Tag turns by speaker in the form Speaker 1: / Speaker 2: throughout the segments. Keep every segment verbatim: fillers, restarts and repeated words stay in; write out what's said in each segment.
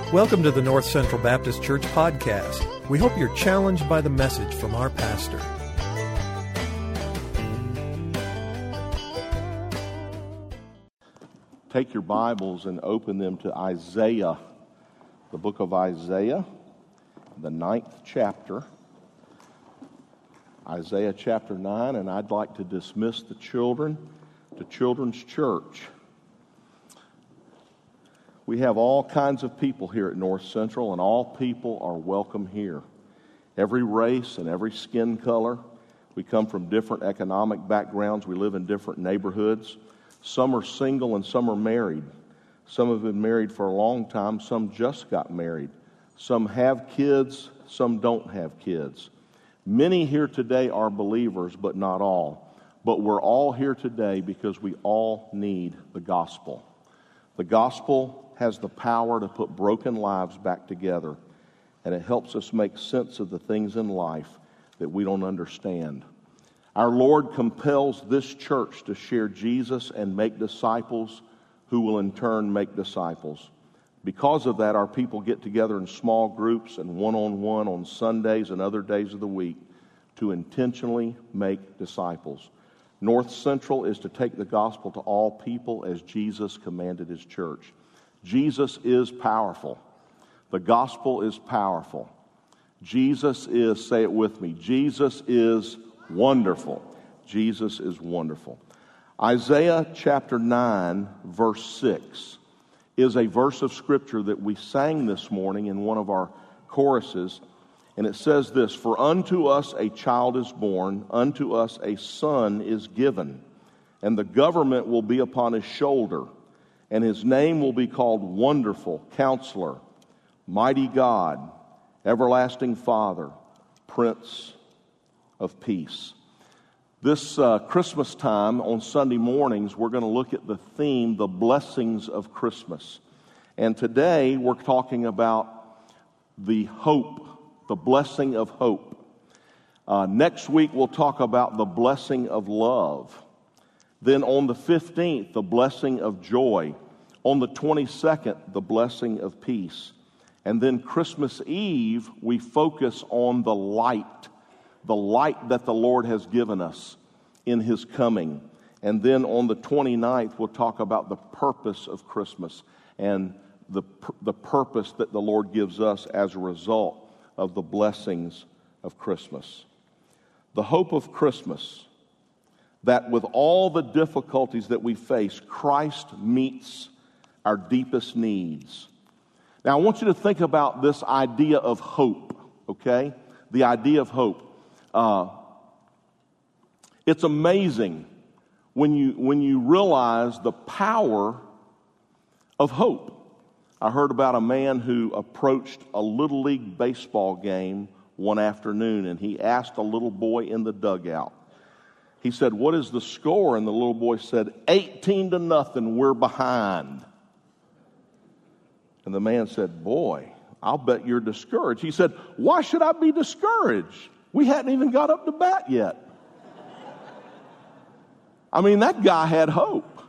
Speaker 1: Welcome to the North Central Baptist Church podcast. We hope you're challenged by the message from our pastor.
Speaker 2: Take your Bibles and open them to Isaiah, the book of Isaiah, the ninth chapter. Isaiah chapter nine, and I'd like to dismiss the children to Children's Church. We have all kinds of people here at North Central, and all people are welcome here. Every race and every skin color. We come from different economic backgrounds. We live in different neighborhoods. Some are single and some are married. Some have been married for a long time. Some just got married. Some have kids. Some don't have kids. Many here today are believers, but not all. But we're all here today because we all need the gospel. The gospel has the power to put broken lives back together, and it helps us make sense of the things in life that we don't understand. Our Lord compels this church to share Jesus and make disciples who will in turn make disciples. Because of that, our people get together in small groups and one-on-one on Sundays and other days of the week to intentionally make disciples. North Central is to take the gospel to all people as Jesus commanded his church. Jesus is powerful. The gospel is powerful. Jesus is, say it with me, Jesus is wonderful. Jesus is wonderful. Isaiah chapter nine, verse six is a verse of scripture that we sang this morning in one of our choruses. And it says this, "For unto us a child is born, unto us a son is given, and the government will be upon his shoulder, and his name will be called Wonderful Counselor, Mighty God, Everlasting Father, Prince of Peace." This uh, Christmas time on Sunday mornings, we're going to look at the theme, the blessings of Christmas. And today we're talking about the hope, the blessing of hope. Uh, next week we'll talk about the blessing of love. Then on the fifteenth, the blessing of joy. On the twenty-second, the blessing of peace. And then Christmas Eve, we focus on the light, the light that the Lord has given us in his coming. And then on the twenty-ninth, we'll talk about the purpose of Christmas and the, the purpose that the Lord gives us as a result of the blessings of Christmas. The hope of Christmas, that with all the difficulties that we face, Christ meets our deepest needs. Now, I want you to think about this idea of hope, okay? The idea of hope. Uh, it's amazing when you when you realize the power of hope. I heard about a man who approached a Little League baseball game one afternoon, and he asked a little boy in the dugout. He said, "What is the score?" And the little boy said, eighteen to nothing, we're behind. And the man said, "Boy, I'll bet you're discouraged." He said, "Why should I be discouraged? We hadn't even got up to bat yet." I mean, that guy had hope.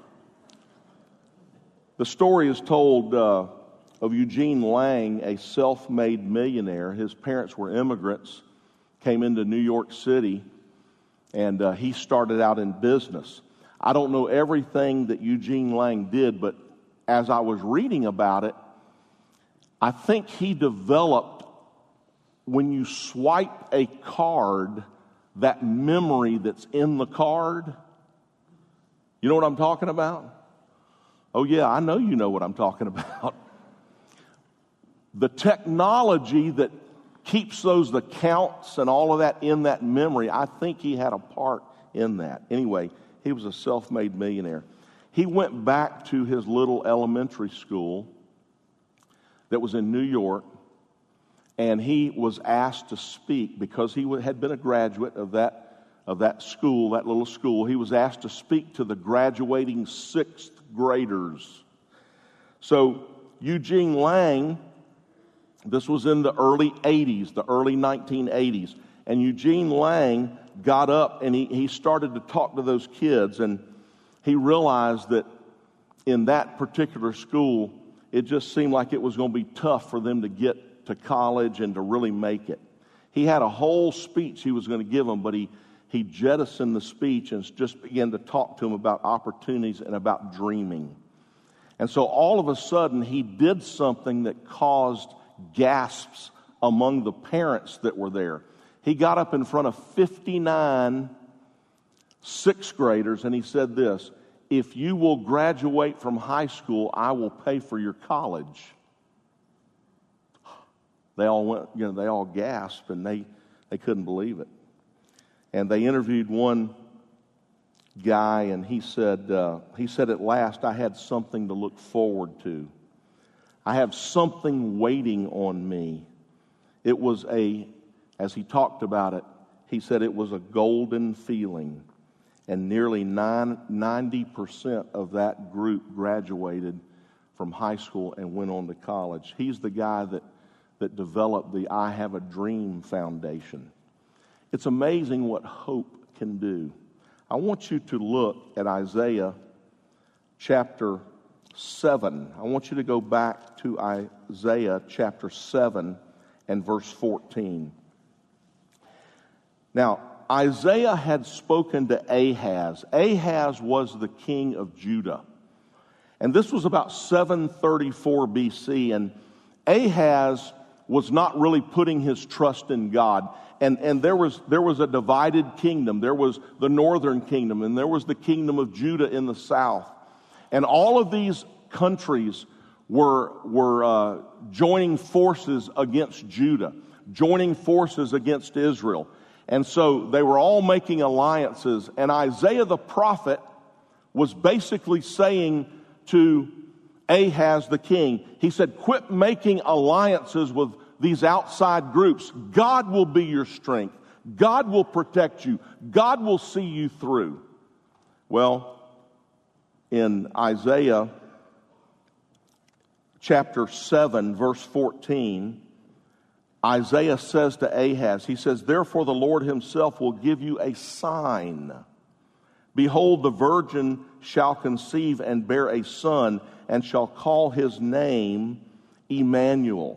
Speaker 2: The story is told uh, of Eugene Lang, a self-made millionaire. His parents were immigrants, came into New York City, and uh, he started out in business. I don't know everything that Eugene Lang did, but as I was reading about it, I think he developed, when you swipe a card, that memory that's in the card. You know what I'm talking about? Oh yeah, I know you know what I'm talking about. The technology that keeps those accounts and all of that in that memory, I think he had a part in that. Anyway, he was a self-made millionaire. He went back to his little elementary school that was in New York, and he was asked to speak because he had been a graduate of that of that school, that little school. He was asked to speak to the graduating sixth graders. So Eugene Lang, this was in the early eighties, the early nineteen eighties, and Eugene Lang got up and he, he started to talk to those kids, and he realized that in that particular school, it just seemed like it was going to be tough for them to get to college and to really make it. He had a whole speech he was going to give them, but he, he jettisoned the speech and just began to talk to them about opportunities and about dreaming. And so all of a sudden, he did something that caused gasps among the parents that were there. He got up in front of fifty-nine sixth graders and he said this: if you will graduate from high school, I will pay for your college. They all went, you know, they all gasped and they, they couldn't believe it. And they interviewed one guy and he said, uh, he said, at last I had something to look forward to. I have something waiting on me. It was a, as he talked about it, he said it was a golden feeling. And nearly ninety percent of that group graduated from high school and went on to college. He's the guy that, that developed the I Have a Dream Foundation. It's amazing what hope can do. I want you to look at Isaiah chapter seven. I want you to go back to Isaiah chapter seven and verse fourteen. Now, Isaiah had spoken to Ahaz. Ahaz was the king of Judah. And this was about seven thirty-four B C, and Ahaz was not really putting his trust in God. And, and there was there was a divided kingdom. There was the northern kingdom, and there was the kingdom of Judah in the south. And all of these countries were, were uh, joining forces against Judah, joining forces against Israel. And so they were all making alliances. And Isaiah the prophet was basically saying to Ahaz the king, he said, quit making alliances with these outside groups. God will be your strength. God will protect you. God will see you through. Well, in Isaiah chapter seven, verse fourteen, Isaiah says to Ahaz, he says, therefore the Lord himself will give you a sign. Behold, the virgin shall conceive and bear a son, and shall call his name Emmanuel.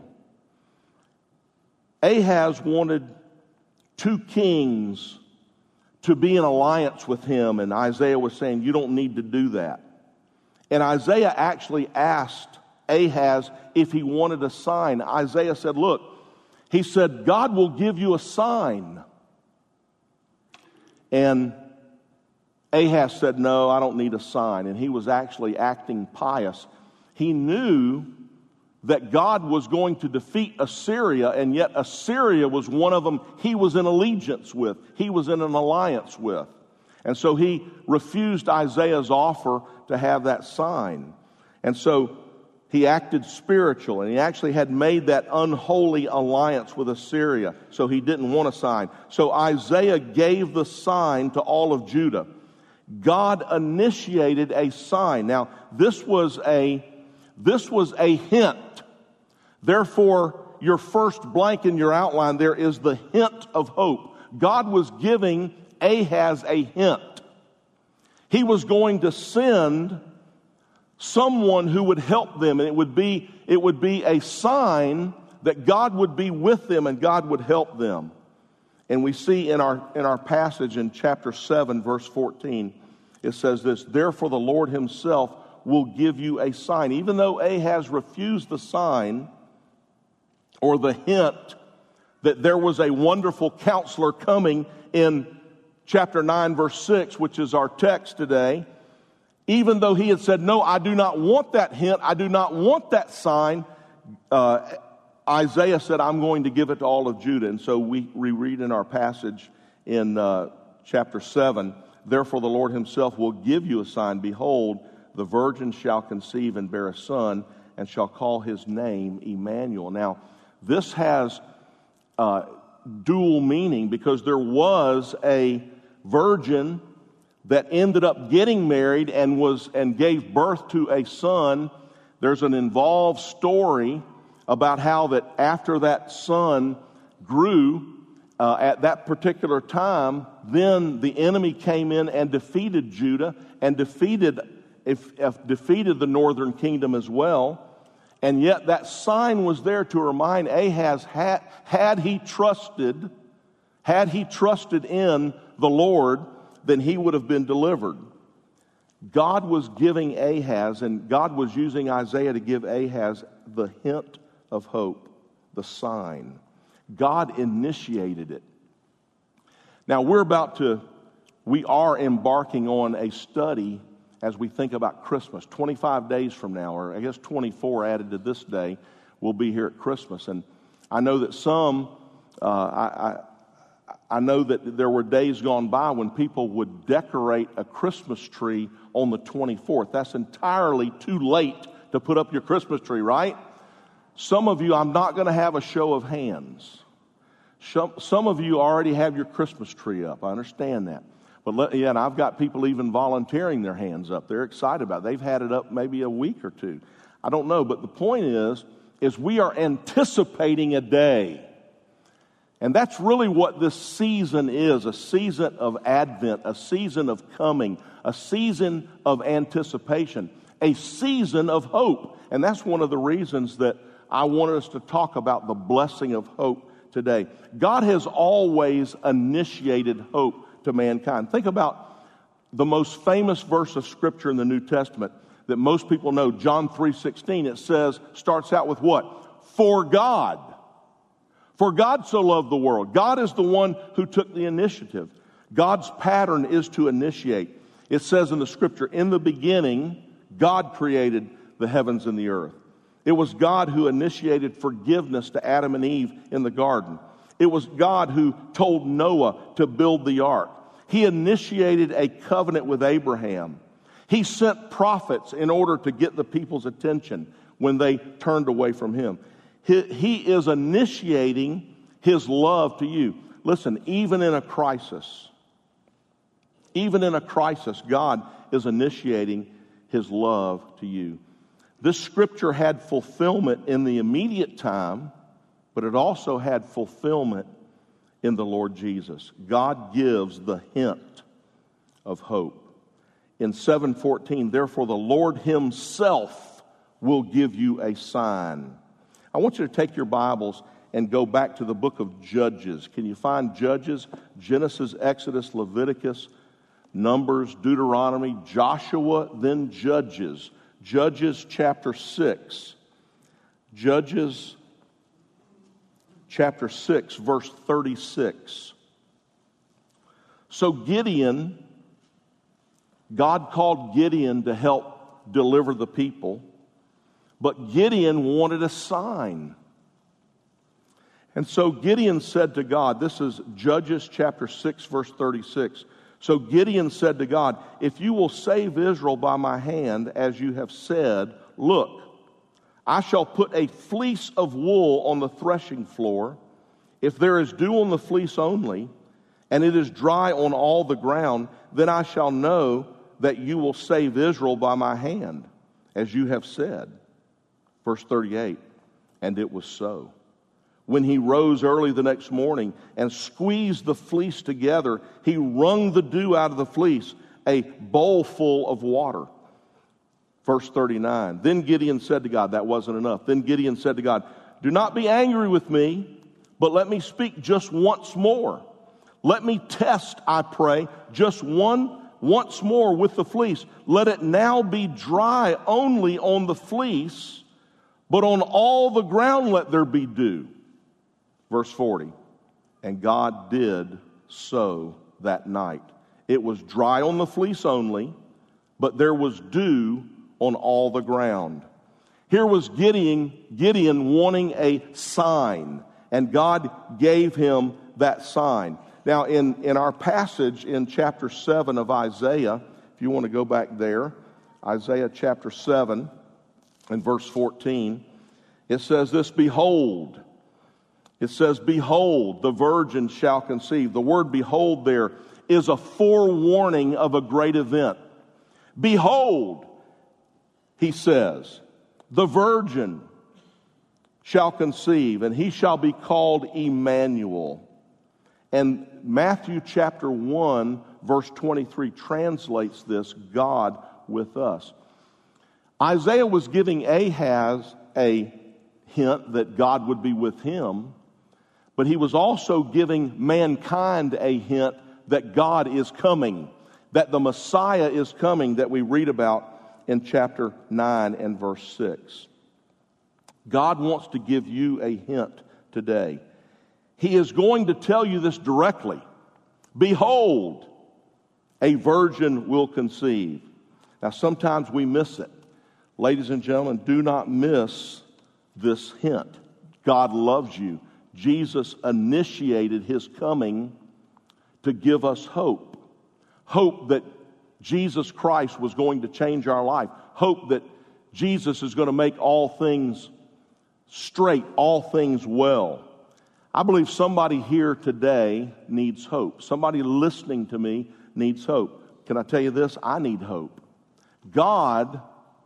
Speaker 2: Ahaz wanted two kings to be in alliance with him, and Isaiah was saying, you don't need to do that. And Isaiah actually asked Ahaz if he wanted a sign. Isaiah said, look, he said, God will give you a sign. And Ahaz said, no, I don't need a sign. And he was actually acting pious. He knew that God was going to defeat Assyria, and yet Assyria was one of them he was in allegiance with. He was in an alliance with. And so he refused Isaiah's offer to have that sign. And so he acted spiritual, and he actually had made that unholy alliance with Assyria, so he didn't want a sign. So Isaiah gave the sign to all of Judah. God initiated a sign. Now, this was a This was a hint. Therefore, your first blank in your outline there is the hint of hope. God was giving Ahaz a hint. He was going to send someone who would help them, and it would be it would be a sign that God would be with them and God would help them. And we see in our in our passage in chapter seven, verse fourteen, it says this, therefore the Lord himself will give you a sign. Even though Ahaz refused the sign or the hint that there was a wonderful counselor coming in chapter nine, verse six, which is our text today, even though he had said, no, I do not want that hint, I do not want that sign, uh, Isaiah said, I'm going to give it to all of Judah. And so we, we read in our passage in uh, chapter seven, therefore the Lord himself will give you a sign. Behold, the virgin shall conceive and bear a son, and shall call his name Emmanuel. Now, this has uh, dual meaning, because there was a virgin that ended up getting married and was and gave birth to a son. There's an involved story about how that after that son grew uh, at that particular time, then the enemy came in and defeated Judah and defeated if, if defeated the northern kingdom as well. And yet that sign was there to remind Ahaz, had, had he trusted, had he trusted in the Lord, then he would have been delivered. God was giving Ahaz, and God was using Isaiah to give Ahaz the hint of hope, the sign. God initiated it. Now we're about to, we are embarking on a study as we think about Christmas. twenty-five days from now, or I guess twenty-four added to this day, we'll be here at Christmas. And I know that some, uh, I, I I know that there were days gone by when people would decorate a Christmas tree on the twenty-fourth. That's entirely too late to put up your Christmas tree, right? Some of you, I'm not going to have a show of hands. Some, some of you already have your Christmas tree up. I understand that. But let, yeah, and I've got people even volunteering their hands up. They're excited about it. They've had it up maybe a week or two. I don't know. But the point is, is we are anticipating a day. And that's really what this season is, a season of Advent, a season of coming, a season of anticipation, a season of hope. And that's one of the reasons that I wanted us to talk about the blessing of hope today. God has always initiated hope to mankind. Think about the most famous verse of Scripture in the New Testament that most people know, John three sixteen. It says, starts out with what? For God. For God so loved the world. God is the one who took the initiative. God's pattern is to initiate. It says in the Scripture, in the beginning, God created the heavens and the earth. It was God who initiated forgiveness to Adam and Eve in the garden. It was God who told Noah to build the ark. He initiated a covenant with Abraham. He sent prophets in order to get the people's attention when they turned away from him. He, he is initiating his love to you. Listen, even in a crisis, even in a crisis, God is initiating his love to you. This scripture had fulfillment in the immediate time, but it also had fulfillment in the Lord Jesus. God gives the hint of hope. In seven fourteen, therefore the Lord himself will give you a sign. I want you to take your Bibles and go back to the book of Judges. Can you find Judges? Genesis, Exodus, Leviticus, Numbers, Deuteronomy, Joshua, then Judges. Judges chapter six. Judges chapter six, verse thirty-six. So Gideon, God called Gideon to help deliver the people, but Gideon wanted a sign. And so Gideon said to God, this is Judges chapter six, verse thirty-six. So Gideon said to God, if you will save Israel by my hand, as you have said, look, I shall put a fleece of wool on the threshing floor. If there is dew on the fleece only, and it is dry on all the ground, then I shall know that you will save Israel by my hand, as you have said. Verse thirty-eight, and it was so. When he rose early the next morning and squeezed the fleece together, he wrung the dew out of the fleece, a bowl full of water. Verse thirty-nine, then Gideon said to God, that wasn't enough. Then Gideon said to God, do not be angry with me, but let me speak just once more. Let me test, I pray, just one, once more with the fleece. Let it now be dry only on the fleece, but on all the ground let there be dew. Verse forty, and God did so that night. It was dry on the fleece only, but there was dew on all the ground. Here was Gideon, Gideon wanting a sign, and God gave him that sign. Now, in, in our passage in chapter seven of Isaiah, if you want to go back there, Isaiah chapter seven and verse fourteen, it says this, behold, it says, behold, the virgin shall conceive. The word behold there is a forewarning of a great event. Behold, he says, the virgin shall conceive, and he shall be called Emmanuel. And Matthew chapter one, verse twenty-three translates this, God with us. Isaiah was giving Ahaz a hint that God would be with him, but he was also giving mankind a hint that God is coming, that the Messiah is coming, that we read about in chapter nine and verse six. God wants to give you a hint today. He is going to tell you this directly. Behold, a virgin will conceive. Now, sometimes we miss it. Ladies and gentlemen, do not miss this hint. God loves you. Jesus initiated his coming to give us hope. Hope that Jesus Christ was going to change our life. Hope that Jesus is going to make all things straight, all things well. I believe somebody here today needs hope. Somebody listening to me needs hope. Can I tell you this? I need hope. God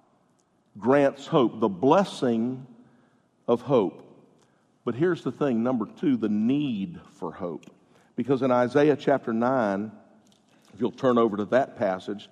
Speaker 2: grants hope, the blessing of hope. But here's the thing, number two, the need for hope. Because in Isaiah chapter nine, if you'll turn over to that passage,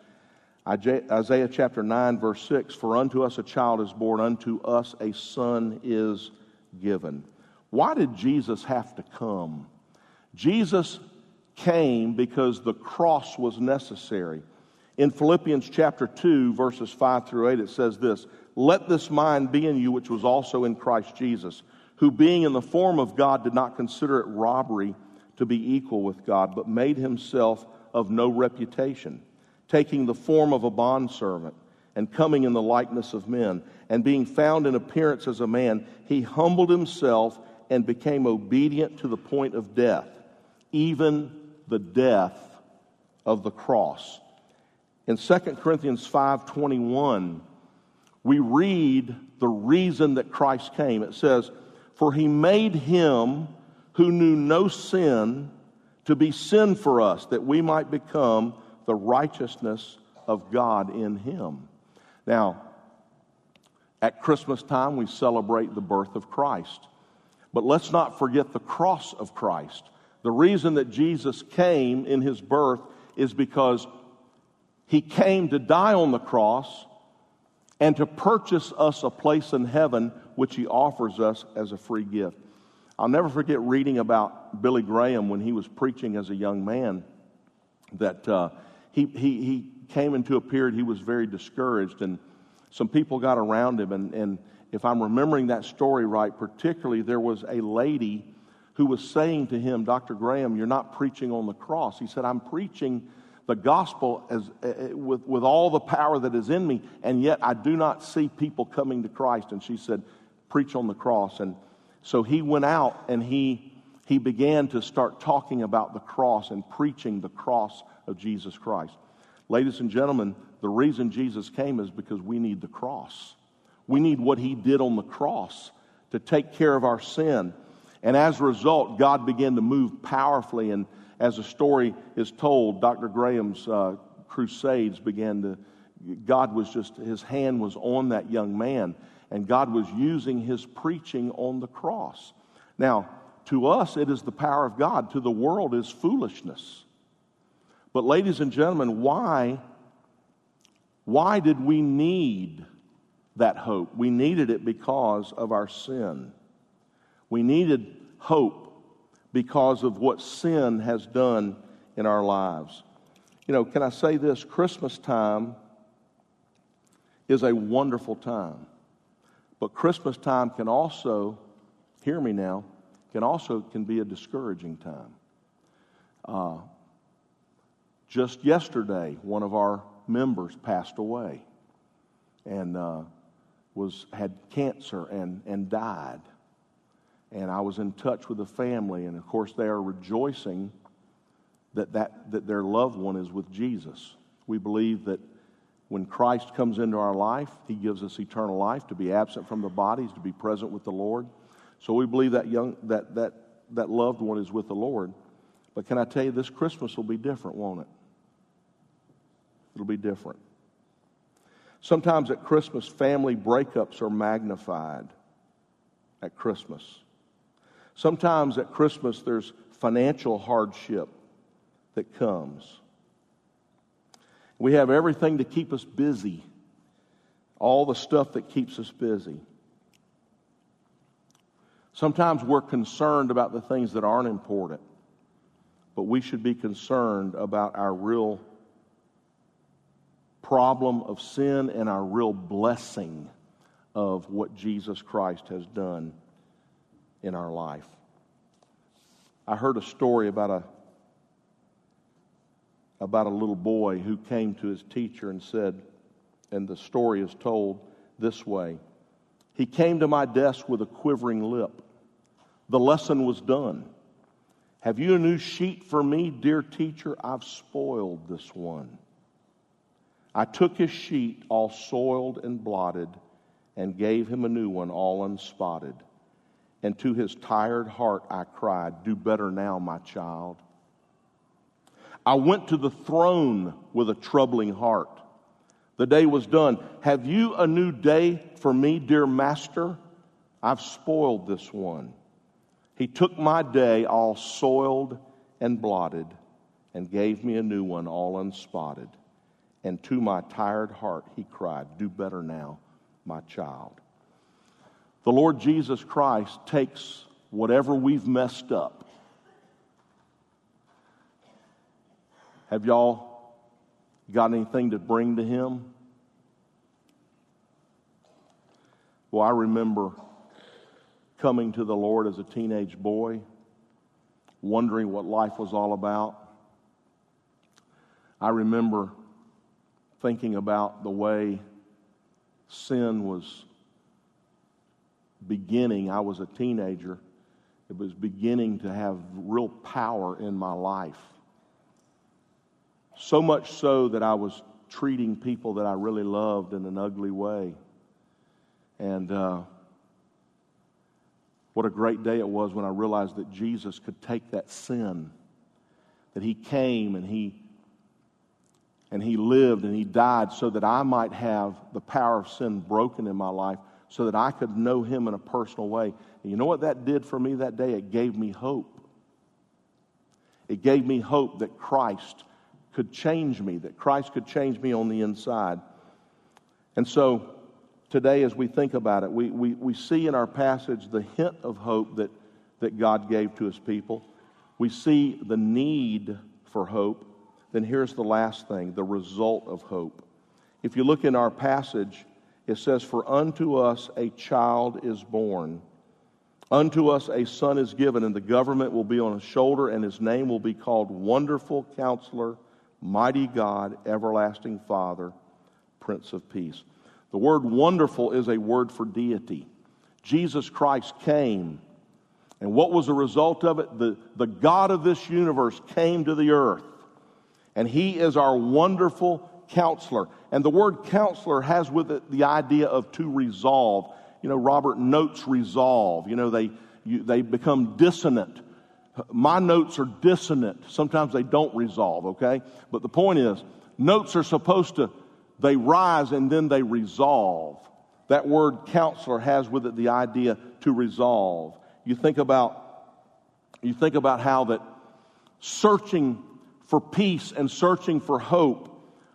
Speaker 2: Isaiah chapter nine, verse six, for unto us a child is born, unto us a son is given. Why did Jesus have to come? Jesus came because the cross was necessary. In Philippians chapter two, verses five through eight, it says this, let this mind be in you, which was also in Christ Jesus, who being in the form of God did not consider it robbery to be equal with God, but made himself of no reputation, taking the form of a bondservant and coming in the likeness of men, and being found in appearance as a man, he humbled himself and became obedient to the point of death, even the death of the cross. In Second Corinthians five twenty-one, we read the reason that Christ came. It says, for he made him who knew no sin to be sin for us, that we might become the righteousness of God in him. Now, at Christmas time, we celebrate the birth of Christ. But let's not forget the cross of Christ. The reason that Jesus came in his birth is because he came to die on the cross and to purchase us a place in heaven, which he offers us as a free gift. I'll never forget reading about Billy Graham when he was preaching as a young man, that uh, he, he, he came into a period he was very discouraged, and some people got around him, and, and if I'm remembering that story right, particularly there was a lady who was saying to him, Doctor Graham, you're not preaching on the cross. He said, I'm preaching the gospel as, uh, with, with all the power that is in me, and yet I do not see people coming to Christ. And she said, preach on the cross. And so he went out and he, he began to start talking about the cross and preaching the cross of Jesus Christ. Ladies and gentlemen, the reason Jesus came is because we need the cross. We need what he did on the cross to take care of our sin. And as a result, God began to move powerfully. And as the story is told, Doctor Graham's uh, crusades began to, God was just, his hand was on that young man. And God was using his preaching on the cross. Now, to us, it is the power of God. To the world, it is foolishness. But ladies and gentlemen, why, why did we need that hope? We needed it because of our sin. We needed hope because of what sin has done in our lives. You know, can I say this? Christmas time is a wonderful time. But Christmas time can also, hear me now, can also can be a discouraging time. Uh, just yesterday, one of our members passed away and uh, was had cancer and, and died. And I was in touch with the family, and of course they are rejoicing that, that, that their loved one is with Jesus. We believe that when Christ comes into our life, he gives us eternal life, to be absent from the bodies, to be present with the Lord. So we believe that young that that that loved one is with the Lord. But can I tell you, this Christmas will be different, won't it? It'll be different. Sometimes at Christmas, family breakups are magnified at Christmas. Sometimes at Christmas, there's financial hardship that comes. We have everything to keep us busy, all the stuff that keeps us busy. Sometimes we're concerned about the things that aren't important, but we should be concerned about our real problem of sin and our real blessing of what Jesus Christ has done in our life. I heard a story about a about a little boy who came to his teacher and said, and the story is told this way: he came to my desk with a quivering lip. The lesson was done. Have you a new sheet for me, dear teacher? I've spoiled this one. I took his sheet, all soiled and blotted, and gave him a new one, all unspotted. And to his tired heart I cried, do better now, my child. I went to the throne with a troubling heart. The day was done. Have you a new day for me, dear master? I've spoiled this one. He took my day, all soiled and blotted, and gave me a new one, all unspotted. And to my tired heart he cried, do better now, my child. The Lord Jesus Christ takes whatever we've messed up. Have y'all got anything to bring to Him? Well, I remember coming to the Lord as a teenage boy, wondering what life was all about. I remember thinking about the way sin was beginning. I was a teenager. It was beginning to have real power in my life. So much so that I was treating people that I really loved in an ugly way. And uh, what a great day it was when I realized that Jesus could take that sin, that He came and He and He lived and He died so that I might have the power of sin broken in my life, so that I could know Him in a personal way. And you know what that did for me that day? It gave me hope. It gave me hope that Christ could change me, that Christ could change me on the inside. And so today, as we think about it, we, we, we see in our passage the hint of hope that, that God gave to His people. We see the need for hope. Then here's the last thing, the result of hope. If you look in our passage, it says, for unto us a child is born. Unto us a son is given, and the government will be on his shoulder, and his name will be called Wonderful Counselor, Mighty God, Everlasting Father, Prince of Peace. The word wonderful is a word for deity. Jesus Christ came, and what was the result of it? The, the God of this universe came to the earth, and He is our wonderful Counselor. And the word counselor has with it the idea of to resolve. You know, Robert notes resolve. You know, they you, they become dissonant. My notes are dissonant. Sometimes they don't resolve, okay? But the point is, notes are supposed to, they rise and then they resolve. That word counselor has with it the idea to resolve. You think about, you think about how that searching for peace and searching for hope,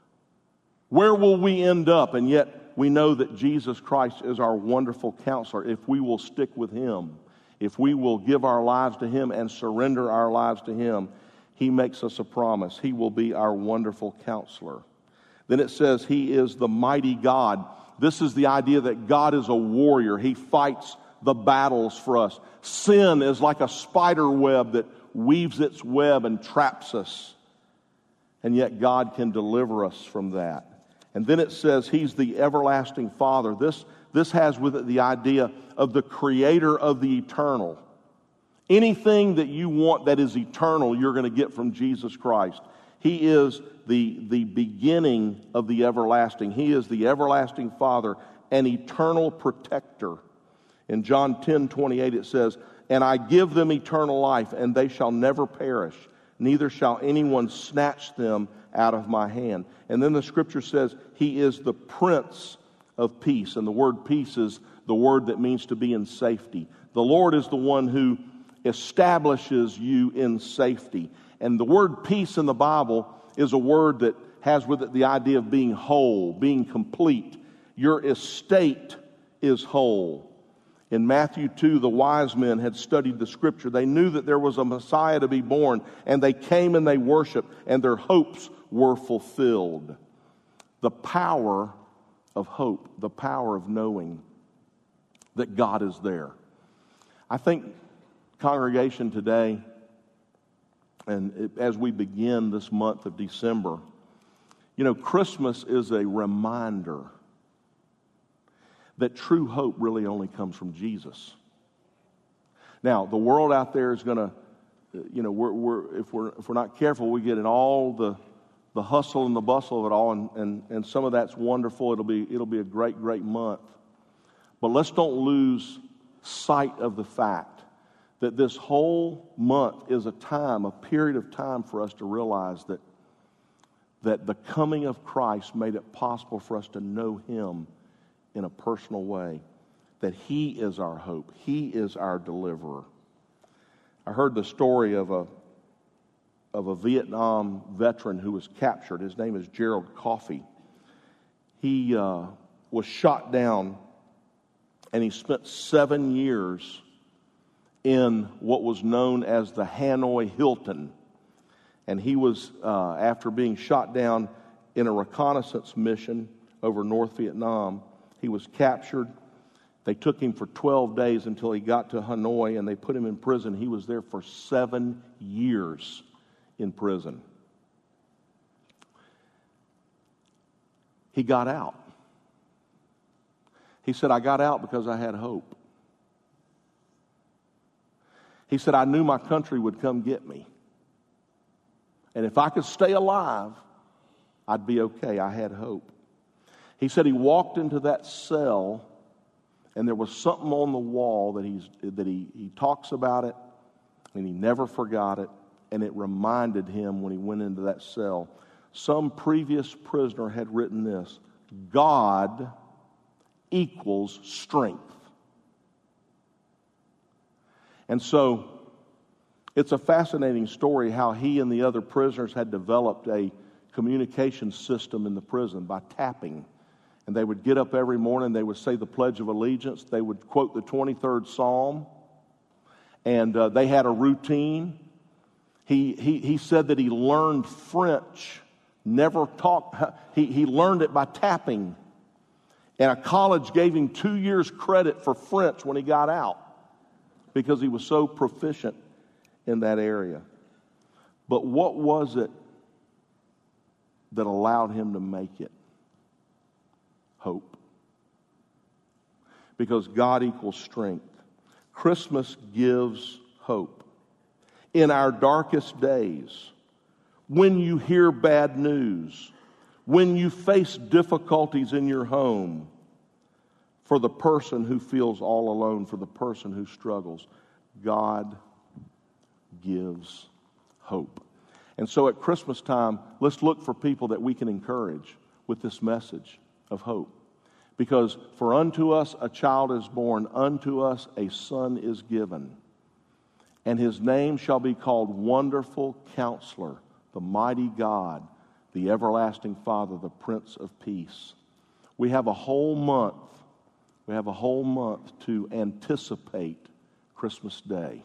Speaker 2: where will we end up? And yet we know that Jesus Christ is our wonderful counselor if we will stick with Him. If we will give our lives to Him and surrender our lives to Him, He makes us a promise. He will be our wonderful counselor. Then it says He is the mighty God. This is the idea that God is a warrior. He fights the battles for us. Sin is like a spider web that weaves its web and traps us. And yet God can deliver us from that. And then it says He's the everlasting Father. This, this has with it the idea of the creator of the eternal. Anything that you want that is eternal, you're going to get from Jesus Christ. He is the, the beginning of the everlasting. He is the everlasting Father, an eternal protector. In John ten twenty-eight it says, and I give them eternal life, and they shall never perish, neither shall anyone snatch them out of my hand. And then the scripture says He is the Prince of Peace. And the word peace is the word that means to be in safety. The Lord is the one who establishes you in safety. And the word peace in the Bible is a word that has with it the idea of being whole, being complete. Your estate is whole. In Matthew two, the wise men had studied the Scripture. They knew that there was a Messiah to be born, and they came and they worshiped, and their hopes were fulfilled. The power of hope, the power of knowing that God is there. I think, congregation, today, and it, as we begin this month of December, you know, Christmas is a reminder that true hope really only comes from Jesus. Now, the world out there is going to, you know, we're, we're, if we're if we're not careful, we get in all the the hustle and the bustle of it all, and, and, and some of that's wonderful. It'll be it'll be a great, great month. But let's don't lose sight of the fact that this whole month is a time, a period of time for us to realize that that the coming of Christ made it possible for us to know Him in a personal way, that He is our hope. He is our deliverer. I heard the story of a of a Vietnam veteran who was captured. His name is Gerald Coffey. He uh, was shot down, and he spent seven years in what was known as the Hanoi Hilton. And he was, uh, after being shot down in a reconnaissance mission over North Vietnam, he was captured. They took him for twelve days until he got to Hanoi, and they put him in prison. He was there for seven years in prison. He got out. He said, I got out because I had hope. He said, I knew my country would come get me. And if I could stay alive, I'd be okay. I had hope. He said he walked into that cell, and there was something on the wall that he's that he, he talks about it, and he never forgot it, and it reminded him when he went into that cell. Some previous prisoner had written this: God equals strength. And so it's a fascinating story how he and the other prisoners had developed a communication system in the prison by tapping. And they would get up every morning, they would say the Pledge of Allegiance, they would quote the twenty-third Psalm, and uh, they had a routine. He, he, he said that he learned French, never talked, he, he learned it by tapping. And a college gave him two years credit for French when he got out because he was so proficient in that area. But what was it that allowed him to make it? Hope. Because God equals strength. Christmas gives hope. In our darkest days, when you hear bad news, when you face difficulties in your home, for the person who feels all alone, for the person who struggles, God gives hope. And so at Christmas time, let's look for people that we can encourage with this message of hope. Because for unto us a child is born, unto us a son is given. And his name shall be called Wonderful Counselor, the Mighty God, the Everlasting Father, the Prince of Peace. We have a whole month, we have a whole month to anticipate Christmas Day.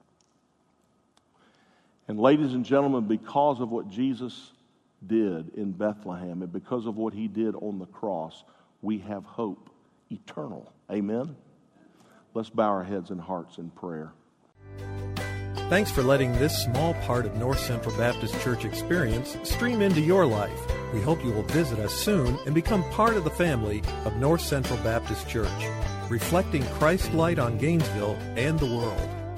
Speaker 2: And ladies and gentlemen, because of what Jesus did in Bethlehem and because of what he did on the cross, we have hope eternal. Amen? Let's bow our heads and hearts in prayer.
Speaker 1: Thanks for letting this small part of North Central Baptist Church experience stream into your life. We hope you will visit us soon and become part of the family of North Central Baptist Church, reflecting Christ's light on Gainesville and the world.